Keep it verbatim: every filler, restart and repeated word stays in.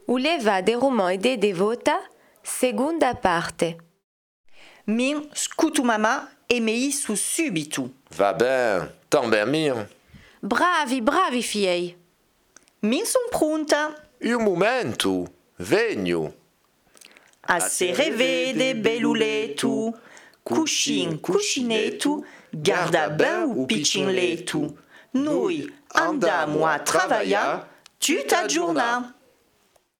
Uleva de romã e de devota, segunda parte. Min scuto mamma e me isso subito. Va bem, também minha. Bravi, bravi, fiei. Min son pronta. E um momento, venho. A se revede belluleto, cuscin, cuscineto, guarda bem o piccinleto. Noi andamo a trabalhar, tu t'aggiorna.